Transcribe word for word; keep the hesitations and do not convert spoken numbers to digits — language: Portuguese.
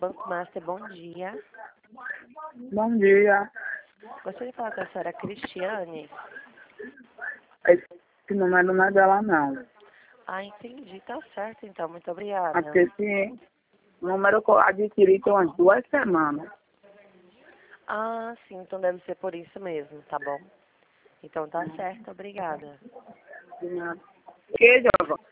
Banco Master, bom dia. Bom dia. Gostaria de falar com a senhora Cristiane. Esse número não é dela, não. Ah, entendi. Tá certo, então. Muito obrigada. Porque esse número que eu adquiri tem umas duas semanas. Ah, sim. Então deve ser por isso mesmo, tá bom? Então tá certo. Obrigada. Que, Jovem?